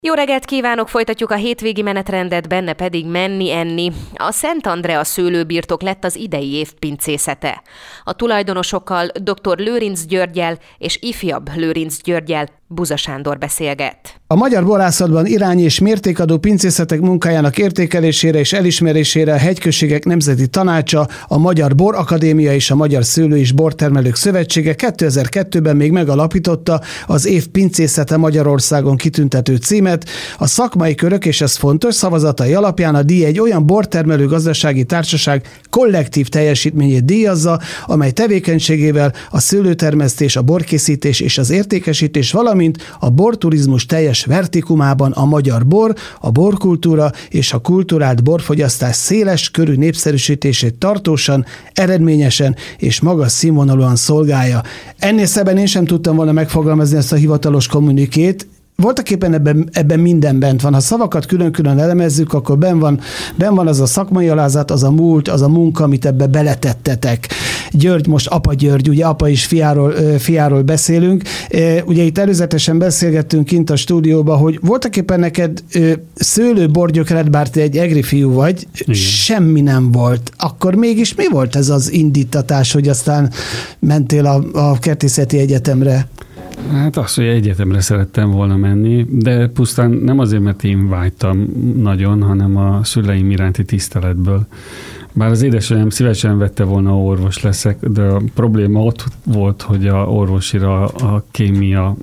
Jó reggelt kívánok, folytatjuk a hétvégi menetrendet, benne pedig menni-enni. A Szent Andrea szőlőbirtok lett az idei év pincészete. A tulajdonosokkal, dr. Lőrinc Györggyel és ifjabb Lőrinc Györggyel Buza Sándor beszélget. A magyar borászatban irány- és mértékadó pincészetek munkájának értékelésére és elismerésére a Hegyközségek Nemzeti Tanácsa, a Magyar Borakadémia és a Magyar Szőlő- és Bortermelők Szövetsége 2002-ben még megalapította az év pincészete Magyarországon kitüntető címet. A szakmai körök, és ez fontos, szavazatai alapján a díj egy olyan bortermelő gazdasági társaság kollektív teljesítményét díjazza, amely tevékenységével a szőlőtermesztés, a borkészítés és az értékesítés, valamint a borturizmus teljes vertikumában a magyar bor, a borkultúra és a kulturált borfogyasztás széles körű népszerűsítését tartósan, eredményesen és magas színvonalúan szolgálja. Ennél szebben én sem tudtam volna megfogalmazni ezt a hivatalos kommunikét. Voltaképpen ebben minden bent van. Ha szavakat külön-külön elemezzük, akkor benn van az a szakmai alázat, az a múlt, az a munka, amit ebbe beletettetek. György, most apa György, ugye apa és fiáról beszélünk. Ugye itt előzetesen beszélgettünk kint a stúdióban, hogy voltaképpen neked szőlőborgyökred, bár te egy egri fiú vagy, igen, semmi nem volt. Akkor mégis mi volt ez az indítatás, hogy aztán mentél a Kertészeti Egyetemre? Hát azt, hogy egyetemre szerettem volna menni, de pusztán nem azért, mert én vágytam nagyon, hanem a szüleim iránti tiszteletből. Bár az édesanyám szívesen vette volna, orvos leszek, de a probléma ott volt, hogy a orvosira a kémia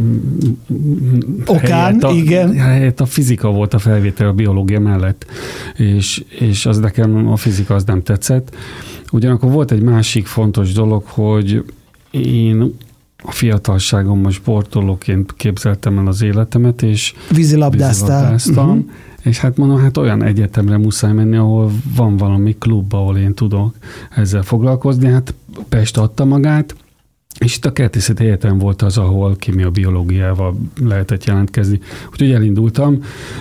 okán, igen. Helyett a fizika volt a felvétel a biológia mellett, és az nekem a fizika az nem tetszett. Ugyanakkor volt egy másik fontos dolog, hogy én a fiatalságomban sportolóként képzeltem el az életemet, és vízilabdáztam. Uh-huh. És hát mondom, olyan egyetemre muszáj menni, ahol van valami klub, ahol én tudok ezzel foglalkozni. Hát Pest adta magát, és itt a Kertészeti Egyetem volt az, ahol kémia-biológiával lehetett jelentkezni. Úgyhogy elindultam.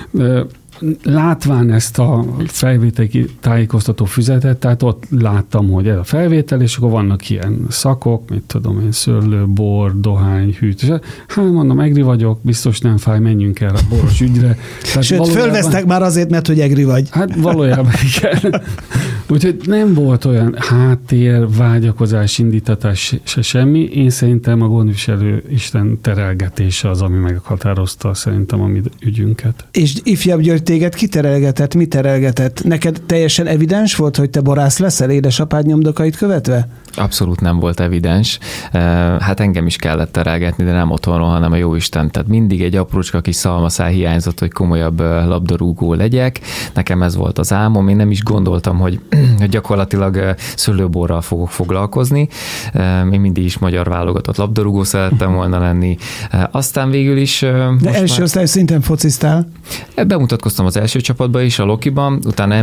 Látván ezt a felvételi tájékoztató füzetet, tehát ott láttam, hogy ez a felvétel, és akkor vannak ilyen szakok, mit tudom én, szőlő, bor, dohány, hűtés. Hát mondom, egri vagyok, biztos nem fáj, menjünk el a boros ügyre. Sőt, fölvesztek már azért, mert hogy egri vagy. Hát valójában igen. Úgyhogy nem volt olyan háttér, vágyakozás, indítatás se semmi. Én szerintem a gondviselő Isten terelgetése az, ami meghatározta szerintem a mi ügyünket. És ifjabb György, téged ki terelgetett, mi terelgetett? Neked teljesen evidens volt, hogy te borász leszel édesapád nyomdokait követve? Abszolút nem volt evidens. Hát engem is kellett terelgetni, de nem otthonról, hanem a jóisten. Tehát mindig egy aprócska kis szalmaszál hiányzott, hogy komolyabb labdarúgó legyek. Nekem ez volt az álmom. Én nem is gondoltam, hogy gyakorlatilag szőlőborral fogok foglalkozni. Én mindig is magyar válogatott labdarúgó szerettem volna lenni. Aztán végül is... De első osztály szinten fociztál? Bemutatkoztam az első csapatba is, a Lokiban, utána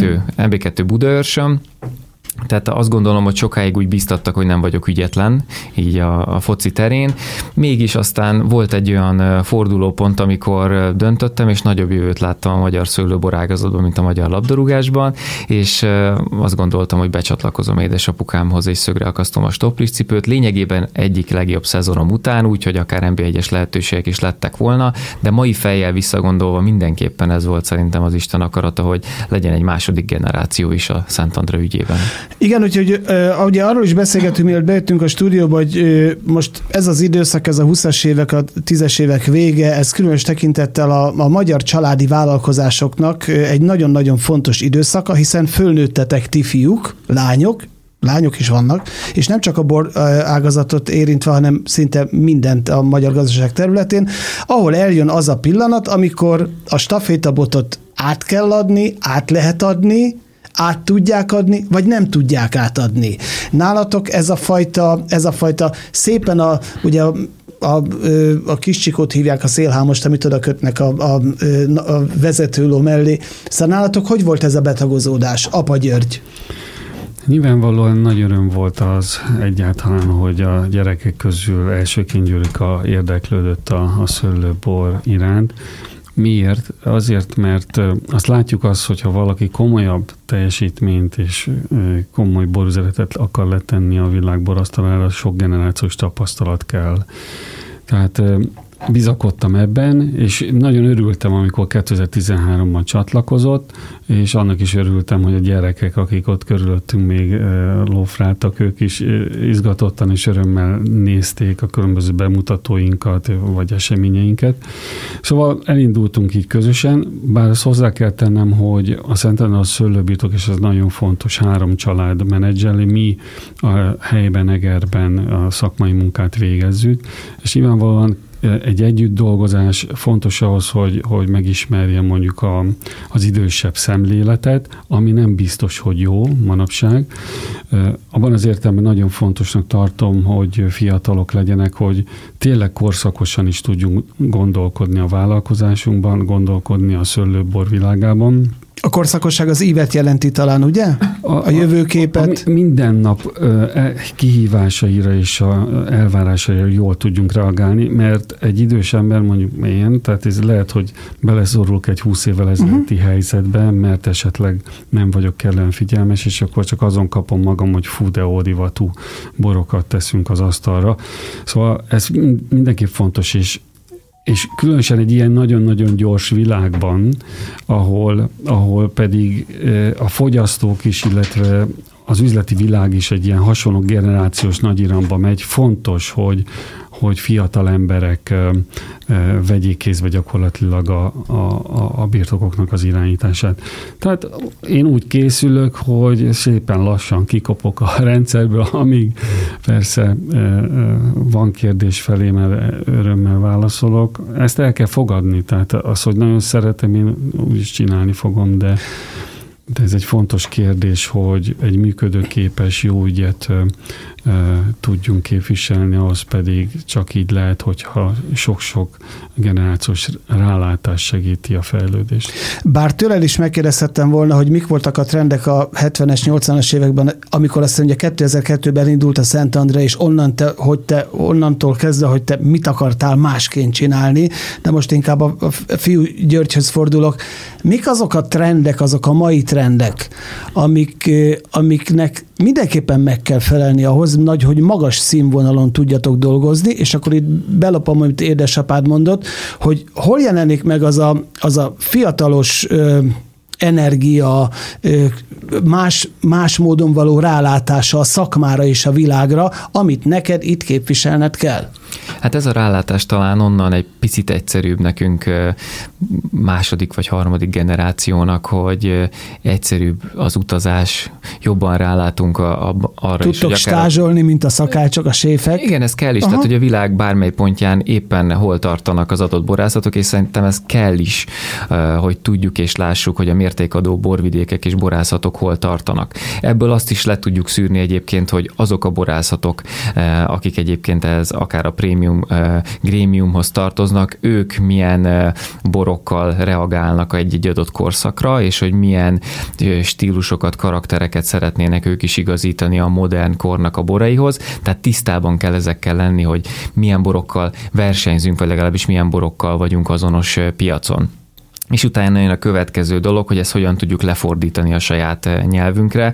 MB2 Budaörsön. Tehát azt gondolom, hogy sokáig úgy bíztattak, hogy nem vagyok ügyetlen, így a foci terén. Mégis aztán volt egy olyan fordulópont, amikor döntöttem, és nagyobb jövőt láttam a magyar szőlőborágazatban, mint a magyar labdarúgásban, és azt gondoltam, hogy becsatlakozom édesapukámhoz, és szögre akasztom a stoppliscipőt. Lényegében egyik legjobb szezonom után, úgyhogy akár NB1-es lehetőségek is lettek volna, de mai fejjel visszagondolva mindenképpen ez volt szerintem az Isten akarata, hogy legyen egy második generáció is a Szent Andrea ügyében. Igen, úgyhogy ugye arról is beszélgetünk, mielőtt bejöttünk a stúdióba, hogy most ez az időszak, ez a 20-as évek, a 10-es évek vége, ez különös tekintettel a magyar családi vállalkozásoknak egy nagyon-nagyon fontos időszaka, hiszen fölnőttetek ti fiúk, lányok is vannak, és nem csak a bor ágazatot érintve, hanem szinte mindent a magyar gazdaság területén, ahol eljön az a pillanat, amikor a stafétabotot át kell adni, át lehet adni, át tudják adni, vagy nem tudják átadni. Nálatok ez a fajta szépen ugye a kis csikót hívják, a szélhámost, amit oda kötnek a vezetőló mellé. Szóval nálatok hogy volt ez a betagozódás, apa György? Nyilvánvalóan nagy öröm volt az egyáltalán, hogy a gyerekek közül elsőként Gyurika érdeklődött a szőlőbor iránt. Miért? Azért, mert azt látjuk hogyha valaki komolyabb teljesítményt és komoly borüzletet akar letenni a világ borasztalára, sok generációs tapasztalat kell. Tehát bizakodtam ebben, és nagyon örültem, amikor 2013-ban csatlakozott, és annak is örültem, hogy a gyerekek, akik ott körülöttünk még lófráltak, ők is izgatottan és örömmel nézték a különböző bemutatóinkat, vagy eseményeinket. Szóval elindultunk így közösen, bár azt hozzá kell tennem, hogy a Szent Andrea szőlőbirtok, és ez nagyon fontos, 3 család menedzseli, mi a helyben, Egerben a szakmai munkát végezzük, és nyilvánvalóan egy együtt dolgozás fontos ahhoz, hogy megismerje mondjuk az idősebb szemléletet, ami nem biztos, hogy jó manapság. Abban az értelemben nagyon fontosnak tartom, hogy fiatalok legyenek, hogy tényleg korszakosan is tudjunk gondolkodni a vállalkozásunkban, gondolkodni a szőlőbor világában. A korszakosság az ívet jelenti talán, ugye? A jövőképet. Minden nap kihívásaira és elvárásaira jól tudjunk reagálni, mert egy idős ember, mondjuk én, tehát ez lehet, hogy beleszorulok egy 20 évvel ezelőtti helyzetbe, mert esetleg nem vagyok kellően figyelmes, és akkor csak azon kapom magam, hogy fú, de ódivatú borokat teszünk az asztalra. Szóval ez mindenképp fontos, és különösen egy ilyen nagyon-nagyon gyors világban, ahol pedig a fogyasztók is, illetve az üzleti világ is egy ilyen hasonló generációs nagy iramba megy, fontos, hogy fiatal emberek vegyék kézbe gyakorlatilag a birtokoknak az irányítását. Tehát én úgy készülök, hogy szépen lassan kikopok a rendszerből, amíg persze van kérdés felé, mert örömmel válaszolok. Ezt el kell fogadni, tehát az, hogy nagyon szeretem, én úgyis csinálni fogom, de ez egy fontos kérdés, hogy egy működőképes, jó ügyet tudjunk képviselni, ahhoz pedig csak így lehet, hogyha sok-sok generációs rálátás segíti a fejlődést. Bár tőled is megkérdezhettem volna, hogy mik voltak a trendek a 70-es, 80-as években, amikor azt mondja, 2002-ben indult a Szent Andrea, és onnantól kezdve, hogy te mit akartál másként csinálni, de most inkább a fiú Györgyhöz fordulok. Mik azok a trendek, azok a mai trendek, amiknek mindenképpen meg kell felelni ahhoz, hogy magas színvonalon tudjatok dolgozni, és akkor itt belopom, amit édesapád mondott, hogy hol jelenik meg az a fiatalos energia, más módon való rálátása a szakmára és a világra, amit neked itt képviselned kell. Hát ez a rálátás talán onnan egy picit egyszerűbb nekünk második vagy harmadik generációnak, hogy egyszerűbb az utazás, jobban rálátunk arra Tudtok is. Tudtok stázsolni, mint a szakácsok, a séfek. Igen, ez kell is, tehát hogy a világ bármely pontján éppen hol tartanak az adott borászatok, és szerintem ez kell is, hogy tudjuk és lássuk, hogy a mértékadó borvidékek és borászatok hol tartanak. Ebből azt is le tudjuk szűrni egyébként, hogy azok a borászatok, akik egyébként ez akár a prémium grémiumhoz tartoznak, ők milyen borokkal reagálnak egy adott korszakra, és hogy milyen stílusokat, karaktereket szeretnének ők is igazítani a modern kornak a boraihoz. Tehát tisztában kell ezekkel lenni, hogy milyen borokkal versenyzünk, vagy legalábbis milyen borokkal vagyunk azonos piacon. És utána jön a következő dolog, hogy ezt hogyan tudjuk lefordítani a saját nyelvünkre.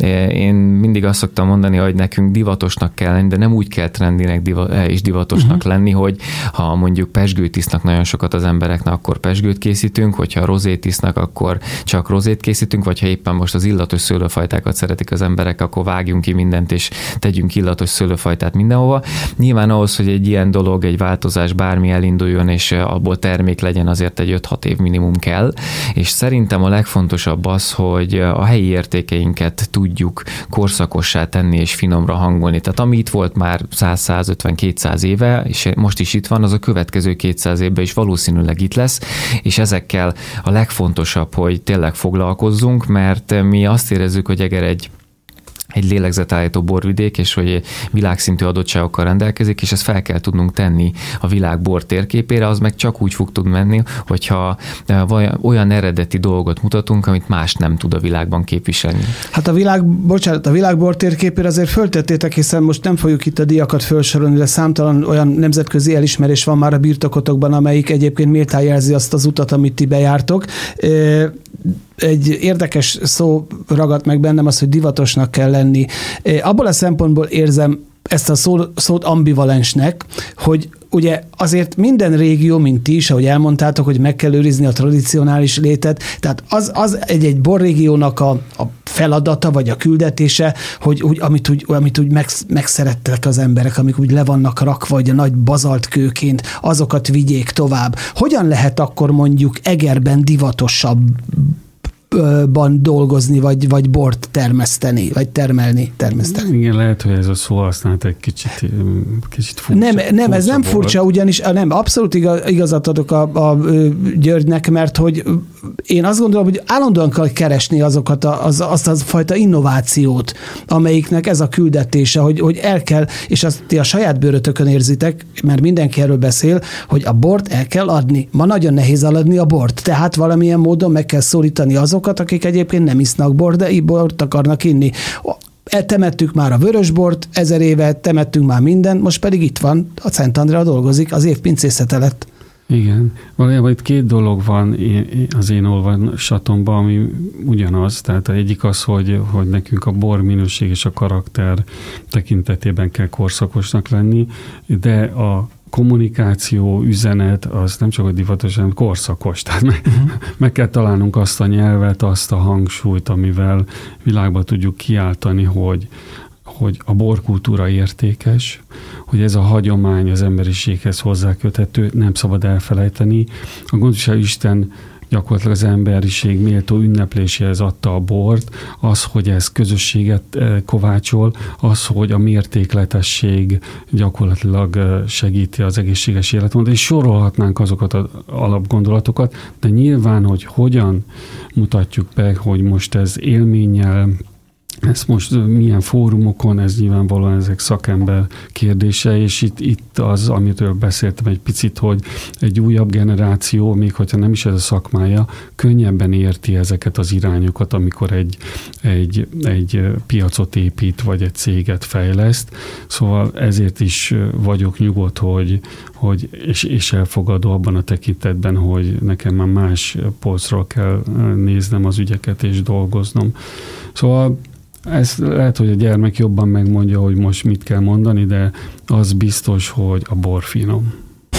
Én mindig azt szoktam mondani, hogy nekünk divatosnak kell lenni, de nem úgy kell trendinek és divatosnak lenni, hogy ha mondjuk pezsgőt isznak nagyon sokat az embereknek, akkor pezsgőt készítünk, hogyha rozét isznak, akkor csak rozét készítünk, vagy ha éppen most az illatos szőlőfajtákat szeretik az emberek, akkor vágjunk ki mindent, és tegyünk illatos szőlőfajtát mindenhova. Nyilván ahhoz, hogy egy ilyen dolog, egy változás bármi elinduljon, és abból termék legyen, azért egy 5-6 év minimum kell, és szerintem a legfontosabb az, hogy a helyi értékeinket tudjuk korszakossá tenni és finomra hangolni. Tehát ami itt volt már 100-150-200 éve, és most is itt van, az a következő 200 évben is valószínűleg itt lesz, és ezekkel a legfontosabb, hogy tényleg foglalkozzunk, mert mi azt érezzük, hogy Eger egy lélegzetállító borvidék, és hogy világszintű adottságokkal rendelkezik, és ezt fel kell tudnunk tenni a világ bor térképére, az meg csak úgy fog tudni menni, hogyha olyan eredeti dolgot mutatunk, amit más nem tud a világban képviselni. Hát a világ bor térképére azért föltettétek, hiszen most nem fogjuk itt a díjakat felsorolni, de számtalan olyan nemzetközi elismerés van már a birtokotokban, amelyik egyébként méltán jelzi azt az utat, amit ti bejártok. Egy érdekes szó ragadt meg bennem az, hogy divatosnak kell lenni. Abból a szempontból érzem ezt a szót ambivalensnek, hogy ugye azért minden régió, mint ti is, ahogy elmondtátok, hogy meg kell őrizni a tradicionális létet, tehát az egy borrégiónak a feladata, vagy a küldetése, hogy amit úgy megszerettek az emberek, amik úgy le vannak rakva, vagy a nagy bazaltkőként, azokat vigyék tovább. Hogyan lehet akkor mondjuk Egerben divatosabban dolgozni, vagy bort termeszteni, vagy termeszteni. Igen, lehet, hogy ez a szó használat egy kicsit furcsa. Nem, ez nem furcsa, ugyanis nem, abszolút igazat adok a Györgynek, mert hogy én azt gondolom, hogy állandóan kell keresni azokat azt a fajta innovációt, amelyiknek ez a küldetése, hogy el kell, és azt ti a saját bőrötökön érzitek, mert mindenki erről beszél, hogy a bort el kell adni. Ma nagyon nehéz eladni a bort, tehát valamilyen módon meg kell szólítani azokat, akik egyébként nem isznak bort, de bort akarnak inni. Temettük már a vörösbort, 1000 éve temettünk már mindent, most pedig itt van, a Szentandrea dolgozik, az év pincészete lett. Igen. Valójában itt két dolog van az én olvasatomban, ami ugyanaz. Tehát egyik az, hogy nekünk a bor minőség és a karakter tekintetében kell korszakosnak lenni, de a kommunikáció, üzenet, az nem csak a divatos, hanem korszakos. Tehát meg kell találnunk azt a nyelvet, azt a hangsúlyt, amivel világba tudjuk kiáltani, hogy a borkultúra értékes, hogy ez a hagyomány az emberiséghez hozzáköthető, nem szabad elfelejteni. A Gondviselő Isten gyakorlatilag az emberiség méltó ünnepléséhez adta a bort, az, hogy ez közösséget kovácsol, az, hogy a mértékletesség gyakorlatilag segíti az egészséges életmódot, és sorolhatnánk azokat az alapgondolatokat, de nyilván, hogy hogyan mutatjuk be, hogy most ez élménnyel, ez most milyen fórumokon, ez nyilvánvalóan ezek szakember kérdése, és itt az, amitől beszéltem egy picit, hogy egy újabb generáció, még hogyha nem is ez a szakmája, könnyebben érti ezeket az irányokat, amikor egy piacot épít, vagy egy céget fejleszt. Szóval ezért is vagyok nyugodt, és elfogadó abban a tekintetben, hogy nekem már más polcról kell néznem az ügyeket és dolgoznom. Szóval ez lehet, hogy a gyermek jobban megmondja, hogy most mit kell mondani, de az biztos, hogy a bor finom.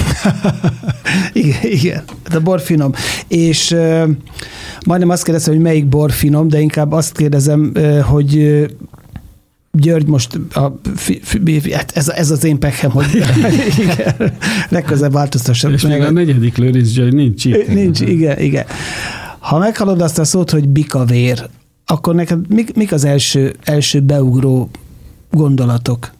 Igen, a bor finom. És majdnem azt kérdezem, hogy melyik bor finom, de inkább azt kérdezem, hogy György, most ez az én pekhem, hogy legközelebb változtassanak. És még a negyedik Lőrinc György nincs itt. Nincs, igen. Ha meghallod azt a szót, hogy bikavér, akkor neked mik az első beugró gondolatok?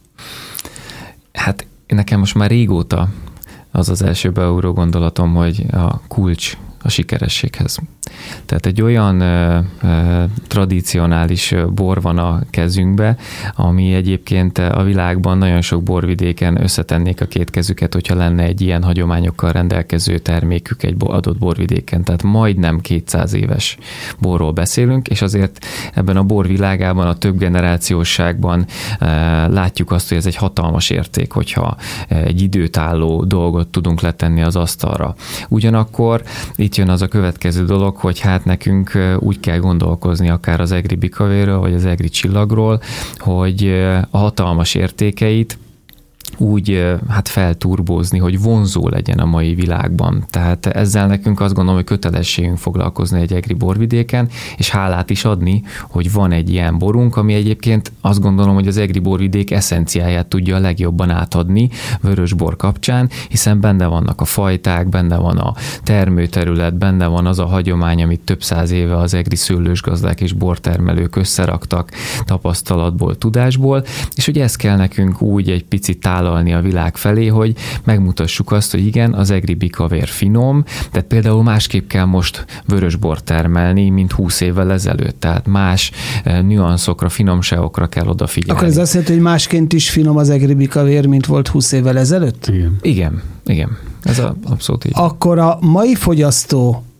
Hát nekem most már régóta az első beugró gondolatom, hogy a kulcs a sikerességhez. Tehát egy olyan tradicionális bor van a kezünkbe, ami egyébként a világban nagyon sok borvidéken összetennék a két kezüket, hogyha lenne egy ilyen hagyományokkal rendelkező termékük egy adott borvidéken. Tehát majdnem 200 éves borról beszélünk, és azért ebben a borvilágában, a több generációsságban látjuk azt, hogy ez egy hatalmas érték, hogyha egy időtálló dolgot tudunk letenni az asztalra. Ugyanakkor itt jön az a következő dolog, hogy hát nekünk úgy kell gondolkozni akár az egri bikavérről, vagy az egri csillagról, hogy a hatalmas értékeit úgy hát felturbózni, hogy vonzó legyen a mai világban. Tehát ezzel nekünk azt gondolom, hogy kötelességünk foglalkozni egy egri borvidéken, és hálát is adni, hogy van egy ilyen borunk, ami egyébként azt gondolom, hogy az egri borvidék eszenciáját tudja a legjobban átadni vörösbor kapcsán, hiszen benne vannak a fajták, benne van a termőterület, benne van az a hagyomány, amit több száz éve az egri szőlősgazdák és bortermelők összeraktak tapasztalatból, tudásból, és hogy ezt kell nekünk úgy egy picit tálalni a világ felé, hogy megmutassuk azt, hogy igen, az egri bikavér finom, de például másképp kell most vörösbort termelni, mint 20 évvel ezelőtt. Tehát más nüanszokra, finomságokra kell odafigyelni. Akkor ez azt jelenti, hogy másként is finom az egri bikavér, mint volt 20 évvel ezelőtt? Igen. Ez abszolút így. Akkor a mai fogyasztó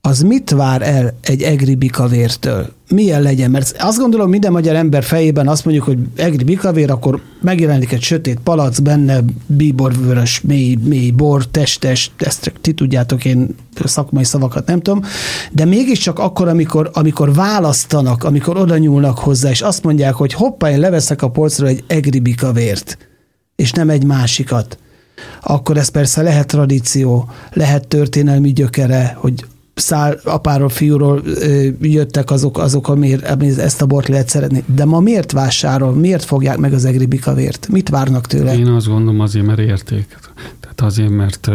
az mit vár el egy egri bikavértől? Milyen legyen? Mert azt gondolom, minden magyar ember fejében azt mondjuk, hogy egri bikavér, akkor megjelenik egy sötét palac, benne bíborvörös, mély bor, testes, ezt ti tudjátok, én szakmai szavakat nem tudom, de mégiscsak akkor, amikor választanak, amikor oda nyúlnak hozzá, és azt mondják, hogy hoppá, én leveszek a polcra egy egri bikavért, és nem egy másikat, akkor ez persze lehet tradíció, lehet történelmi gyökere, hogy apáról, fiúról jöttek azok, amiért ezt a bort lehet szeretni. De ma miért vásárol, miért fogják meg az egri bikavért? Mit várnak tőle? Én azt gondolom azért, mert érték. Tehát azért,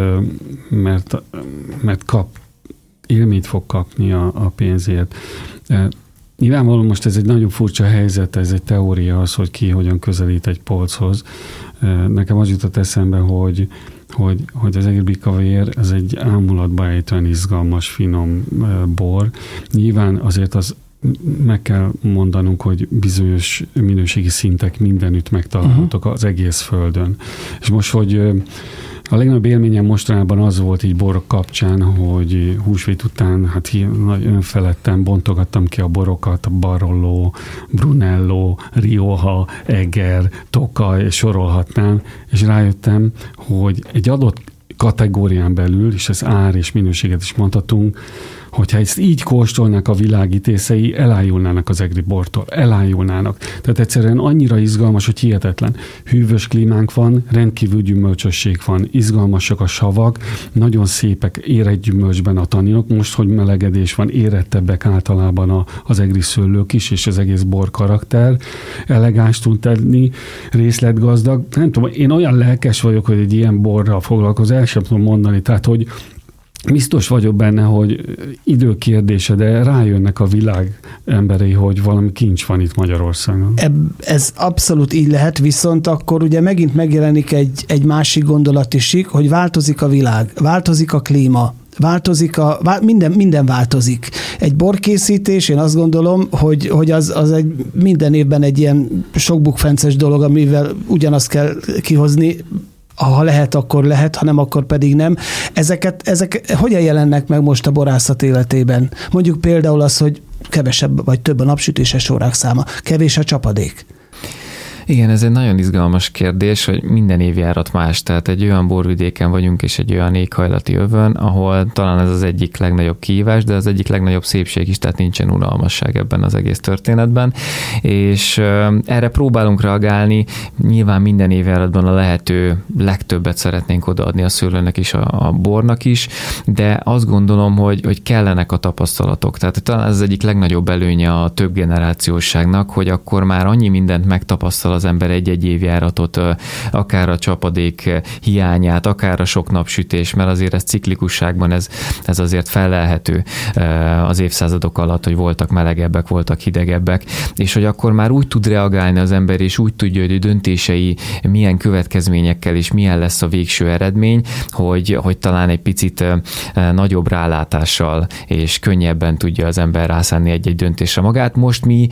mert élményt fog kapni a pénzért. Nyilvánvalóan most ez egy nagyon furcsa helyzet, ez egy teória az, hogy ki hogyan közelít egy polchoz. Nekem az jutott eszembe, hogy az egri bikavér, ez egy ámulatba ejtően izgalmas, finom bor. Nyilván azért az meg kell mondanunk, hogy bizonyos minőségi szintek mindenütt megtalálhatók az egész földön. És most, hogy a legnagyobb élményem mostanában az volt így borok kapcsán, hogy húsvét után nagy önfeledten bontogattam ki a borokat, a Barolo, Brunello, Rioja, Eger, Tokaj, és sorolhatnám, és rájöttem, hogy egy adott kategórián belül, és ez ár és minőséget is mondhatunk, hogyha ezt így kóstolnak a világítészei, elájulnának az egri bortól, elájulnának. Tehát egyszerűen annyira izgalmas, hogy hihetetlen. Hűvös klímánk van, rendkívül gyümölcsösség van, izgalmasak a savak, nagyon szépek, érett gyümölcsben a taninok, most, hogy melegedés van, érettebbek általában az egri szőlők is, és az egész bor karakter, elegáns tud tenni, részletgazdag. Nem tudom, én olyan lelkes vagyok, hogy egy ilyen borral foglalkozom, el sem tudom mondani, tehát, hogy biztos vagyok benne, hogy időkérdése, de rájönnek a világ emberei, hogy valami kincs van itt Magyarországon. Ez abszolút így lehet, viszont akkor ugye megint megjelenik egy másik gondolat is, hogy változik a világ, változik a klíma, minden változik. Egy borkészítés, én azt gondolom, hogy az egy minden évben egy ilyen sok bukfences dolog, amivel ugyanazt kell kihozni, ha lehet, akkor lehet, ha nem, akkor pedig nem. Ezek hogyan jelennek meg most a borászat életében? Mondjuk például az, hogy kevesebb vagy több a napsütéses órák száma, kevés a csapadék. Igen, ez egy nagyon izgalmas kérdés, hogy minden évjárat más, tehát egy olyan borvidéken vagyunk, és egy olyan éghajlati övön, ahol talán ez az egyik legnagyobb kihívás, de az egyik legnagyobb szépség is, tehát nincsen unalmasság ebben az egész történetben, és erre próbálunk reagálni, nyilván minden évjáratban a lehető legtöbbet szeretnénk odaadni a szőlőnek is, a bornak is, de azt gondolom, hogy kellenek a tapasztalatok, tehát talán ez az egyik legnagyobb előnye a több generációsságnak, hogy akkor már annyi mindent megtapasztal az ember egy-egy évjáratot, akár a csapadék hiányát, akár a sok napsütés, mert azért ez ciklikusságban ez azért fellelhető az évszázadok alatt, hogy voltak melegebbek, voltak hidegebbek, és hogy akkor már úgy tud reagálni az ember, és úgy tudja, hogy a döntései milyen következményekkel és milyen lesz a végső eredmény, hogy talán egy picit nagyobb rálátással és könnyebben tudja az ember rászánni egy-egy döntésre magát. Most mi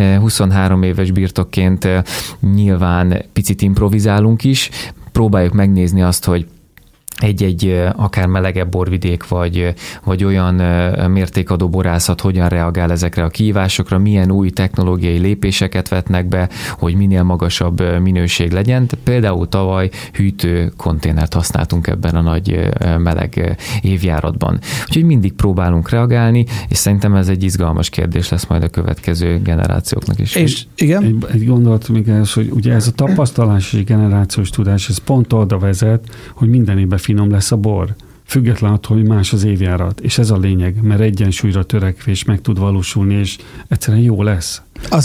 23 éves birtokként nyilván picit improvizálunk is, próbáljuk megnézni azt, hogy egy-egy akár melegebb borvidék, vagy olyan mértékadó borászat hogyan reagál ezekre a kihívásokra, milyen új technológiai lépéseket vetnek be, hogy minél magasabb minőség legyen. Például tavaly hűtő konténert használtunk ebben a nagy meleg évjáratban. Úgyhogy mindig próbálunk reagálni, és szerintem ez egy izgalmas kérdés lesz majd a következő generációknak is. És igen? Egy gondolat még ez, hogy ugye ez a tapasztalási generációs tudás, ez pont oda vezet, hogy minden évben finom lesz a bor, független attól, hogy más az évjárat. És ez a lényeg, mert egyensúlyra törekvés meg tud valósulni, és egyszerűen jó lesz.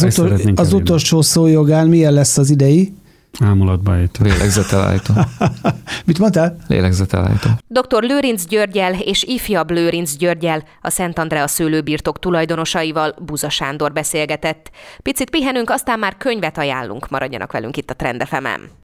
Az utolsó szó jogán milyen lesz az idei? Ámulatba ejtő. Lélegzetelállító. Mit mondtál? Lélegzetelállító. Dr. Lőrinc Györggyel és ifjabb Lőrinc Györggyel, a Szent Andrea szőlőbirtok tulajdonosaival Buza Sándor beszélgetett. Picit pihenünk, aztán már könyvet ajánlunk, maradjanak velünk itt a Trend FM-en.